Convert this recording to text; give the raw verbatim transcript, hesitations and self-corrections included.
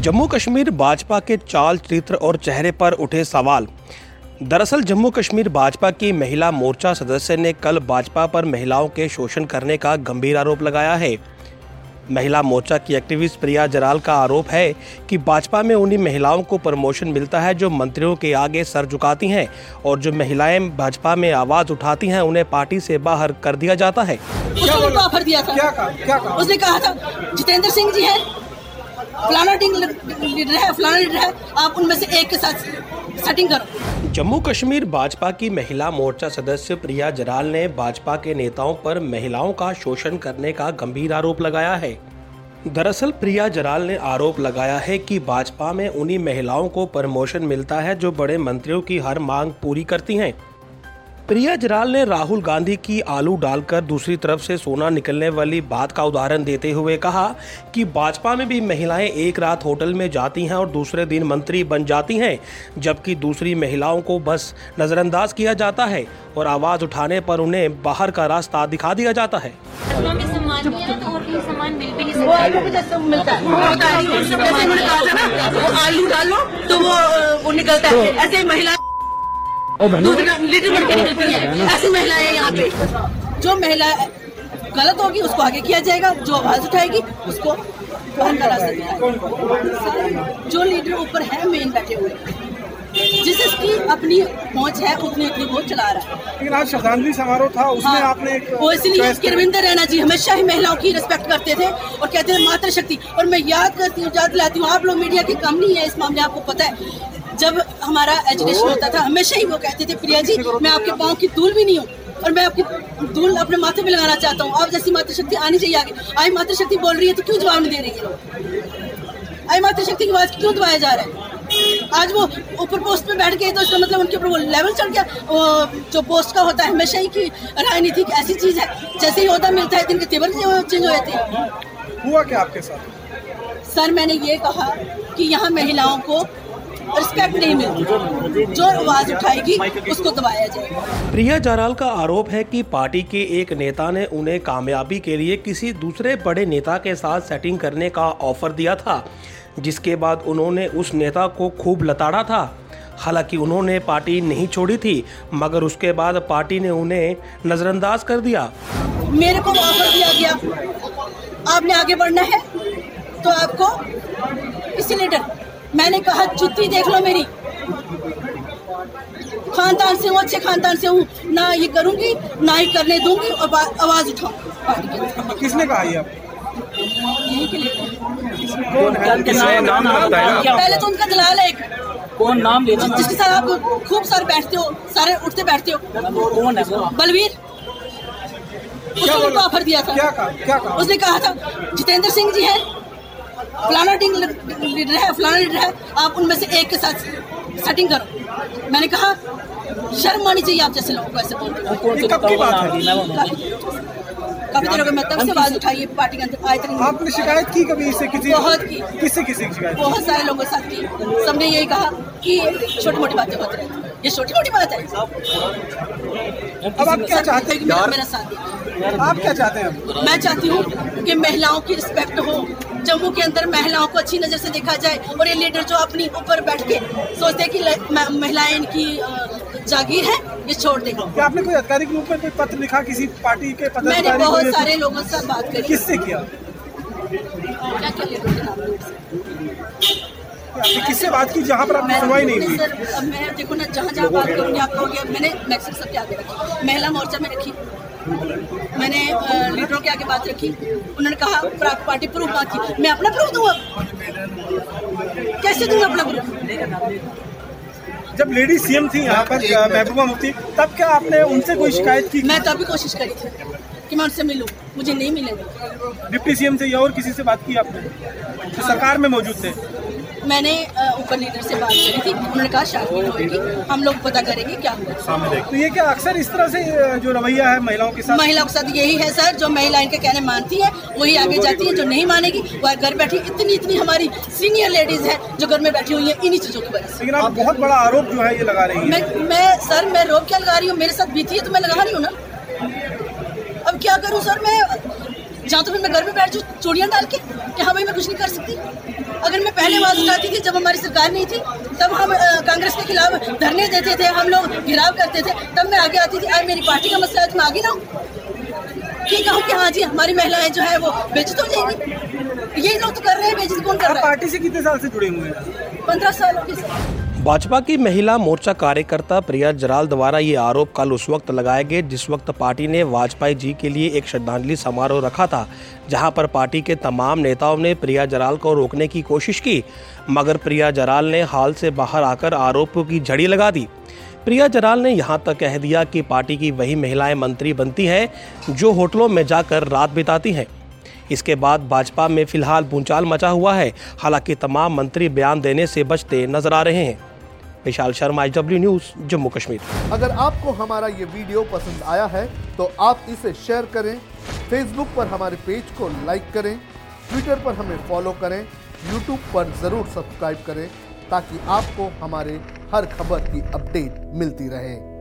जम्मू कश्मीर भाजपा के चाल चरित्र और चेहरे पर उठे सवाल। दरअसल जम्मू कश्मीर भाजपा की महिला मोर्चा सदस्य ने कल भाजपा पर महिलाओं के शोषण करने का गंभीर आरोप लगाया है। महिला मोर्चा की एक्टिविस्ट प्रिया जराल का आरोप है कि भाजपा में उन्हीं महिलाओं को प्रमोशन मिलता है जो मंत्रियों के आगे सर झुकाती हैं और जो महिलाएं भाजपा में आवाज उठाती हैं उन्हें पार्टी से बाहर कर दिया जाता है। उसने ऑफर दिया था, क्या कहा? क्या कहा? उसने कहा था जितेंद्र सिंह जी है, फलाना लीडर है, फलाना लीडर है, आप उनमें से एक के साथ सेटिंग करो। जम्मू कश्मीर भाजपा की महिला मोर्चा सदस्य प्रिया जराल ने भाजपा के नेताओं पर महिलाओं का शोषण करने का गंभीर आरोप लगाया है। दरअसल प्रिया जराल ने आरोप लगाया है कि भाजपा में उन्हीं महिलाओं को प्रमोशन मिलता है जो बड़े मंत्रियों की हर मांग पूरी करती हैं। प्रिया जराल ने राहुल गांधी की आलू डालकर दूसरी तरफ से सोना निकलने वाली बात का उदाहरण देते हुए कहा कि भाजपा में भी महिलाएं एक रात होटल में जाती हैं और दूसरे दिन मंत्री बन जाती हैं, जबकि दूसरी महिलाओं को बस नजरअंदाज किया जाता है और आवाज उठाने पर उन्हें बाहर का रास्ता दिखा दिया जाता है। आलू डालो तो वो निकलता है, ऐसे महिला लीडर बन के निकलती है। ऐसी महिलाएं यहाँ पे, जो महिला गलत होगी उसको आगे किया जाएगा, जो आवाज उठाएगी उसको बाहर का रास्ता दिखाएगा। जो लीडर ऊपर है मेन बैठे हुए, जिसकी अपनी पहुंच है उतनी उतनी वो चला रहा है। लेकिन आज श्रद्धांजलि समारोह था, उसमें हाँ, आपने एक वो इसलिए रविंद्र रैना जी हमेशा ही महिलाओं की रिस्पेक्ट करते थे और कहते थे मातृशक्ति। और मैं याद करती हूँ, याद दिलाती हूँ, आप लोग मीडिया की कम नहीं है इस मामले, आपको पता है जब हमारा एजुकेशन होता था हमेशा ही वो कहते थे प्रिया जी मैं आपके पाँव की धूल भी नहीं हूँ और मैं आपकी धूल अपने माथे पे लगाना चाहता हूँ, आप जैसी मातृशक्ति आनी चाहिए आगे। आई मातृशक्ति बोल रही है तो क्यों जवाब नहीं दे रही है? आई मातृशक्ति की आवाज क्यों दबाया जा रहा है? आज वो ऊपर पोस्ट पे बैठ गए तो इसका मतलब उनके ऊपर वो लेवल चढ़ गया। वो जो पोस्ट का होता है हमेशा ही की राजनीति एक ऐसी चीज है, जैसे ही ओहदा मिलता है इनके तेवर चेंज हो जाते हैं। हुआ क्या आपके साथ? सर मैंने ये कहा कि यहाँ महिलाओं को रिस्पेक्ट नहीं मिलती, जो आवाज उठाएगी उसको दबाया जाएगा। प्रिया जराल का आरोप है कि पार्टी के एक नेता ने उन्हें कामयाबी के लिए किसी दूसरे बड़े नेता के साथ सेटिंग करने का ऑफर दिया था, जिसके बाद उन्होंने उस नेता को खूब लताड़ा था। हालांकि उन्होंने पार्टी नहीं छोड़ी थी, मगर उसके बाद पार्टी ने उन्हें नजरअंदाज कर दिया। मेरे को ऑफर दिया गया, आपने आगे बढ़ना है तो आपको इसी लीडर, मैंने कहा जुत्ती देख लो मेरी, खानदान से हूँ, अच्छे खानदान से हूँ, ना ये करूँगी ना ही करने दूंगी और आवाज उठाऊँ। किसने कहा ये? यही के लिए नाम पहले तो उनका दलाल है एक, कौन नाम लेना, जिसके साथ आप खूब सारे बैठते हो, सारे उठते बैठते हो। कौन है वो? बलवीर। उसने उनको ऑफर दिया था, क्या कहा? क्या कहा? उसने कहा था जितेंद्र सिंह जी है, फलाना लीडर है, फलाना लीडर है, आप उनमें से एक के साथ सेटिंग करो। मैंने कहा शर्म आनी चाहिए आप जैसे लोगों को ऐसे बोलते। कब की बात है? काफी देर हो गई, मैं तब से आवाज उठाई है पार्टी के अंदर आए थे। आपने शिकायत की कभी इससे? किसी बहुत की, किससे किसी की शिकायत? बहुत सारे लोगों के साथ की। सबने यही कहा कि छोटी मोटी बातें होती रहती हैं, ये छोटी मोटी बात है। अब आप क्या चाहते हैं? मेरा, मेरा साथ दिया। आप क्या चाहते हैं? मैं चाहती हूँ कि महिलाओं की रिस्पेक्ट हो, जम्मू के अंदर महिलाओं को अच्छी नजर से देखा जाए और ये लीडर जो अपनी ऊपर बैठ के सोचते हैं कि महिलाएं इनकी जागीर है, ये छोड़ देंगे। क्या आपने कोई आधिकारिक रूप में कोई पत्र लिखा किसी पार्टी के पदाधिकारी? मैंने बहुत सारे लोगों से बात करी। किससे किया? क्या क्या लीडर के नाम? आपने किससे बात की जहाँ पर आपकी सुनवाई नहीं हुई? सर अब मैं देखो ना, जहाँ जहाँ बात करूँगी आप कहोगे, मैंने मैक्सिम सबके आगे रखी, महिला मोर्चा में रखी, मैंने लीडरों के आगे बात रखी। उन्होंने कहा पार्टी प्रूफ बात की, मैं अपना प्रूफ दूँ? अब कैसे दूँ अपना प्रूफ? जब लेडी सीएम थी यहाँ पर महबूबा मुफ्ती, तब क्या आपने उनसे कोई शिकायत की? मैं तब भी कोशिश करी थी कि मैं उनसे मिलूं, मुझे नहीं मिलेगा। डिप्टी सीएम से या और किसी से बात की आपने जो सरकार में मौजूद थे? मैंने ऊपर लीडर से बात करी थी, उन्होंने कहा शादी होगी, हम लोग पता करेंगे क्या हुआ। तो ये क्या अक्सर इस तरह से जो रवैया है महिलाओं के साथ? महिलाओं के साथ यही है सर, जो महिला इनके कहने मानती है वही आगे जाती है, जो नहीं मानेगी वह घर बैठी। इतनी इतनी हमारी सीनियर लेडीज है जो घर में बैठी हुई है इन्हीं चीजों की वजह से। लेकिन आप बहुत बड़ा आरोप जो है ये लगा रही है। मैं, मैं सर मैं रोक क्या लगा रही हूँ, मेरे साथ बीती है तो मैं लगा रही हूँ ना। अब क्या करूँ सर, मैं जहाँ तो फिर मैं घर में बैठ जाऊँ चूड़ियाँ डाल के कि हाँ भाई मैं कुछ नहीं कर सकती। अगर मैं पहले आवाज उठाती थी जब हमारी सरकार नहीं थी, तब हम कांग्रेस के खिलाफ धरने देते थे, हम लोग घिराव करते थे, तब मैं आगे आती थी। आज मेरी पार्टी का मसला है तो मैं आगे ना हूँ कि कहूँ कि हाँ जी हमारी महिलाएं जो है वो बेइज्जत हो जाएंगी। यही लोग तो कर रहे हैं, बेइज्जत कौन कर रहा है? पार्टी से कितने साल से जुड़े हुए हैं? पंद्रह साल हो गए। भाजपा की महिला मोर्चा कार्यकर्ता प्रिया जराल द्वारा ये आरोप कल उस वक्त लगाए गए जिस वक्त पार्टी ने वाजपेयी जी के लिए एक श्रद्धांजलि समारोह रखा था, जहां पर पार्टी के तमाम नेताओं ने प्रिया जराल को रोकने की कोशिश की, मगर प्रिया जराल ने हाल से बाहर आकर आरोपों की झड़ी लगा दी। प्रिया जराल ने यहां तक कह दिया कि पार्टी की वही महिलाएं मंत्री बनती हैं जो होटलों में जाकर रात बिताती हैं। इसके बाद भाजपा में फिलहाल भूचाल मचा हुआ है। हालांकि तमाम मंत्री बयान देने से बचते नजर आ रहे हैं। Vishal Sharma, H W news, Jammu Kashmir. अगर आपको हमारा ये वीडियो पसंद आया है तो आप इसे शेयर करें, फेसबुक पर हमारे पेज को लाइक करें, ट्विटर पर हमें फॉलो करें, यूट्यूब पर जरूर सब्सक्राइब करें ताकि आपको हमारे हर खबर की अपडेट मिलती रहे।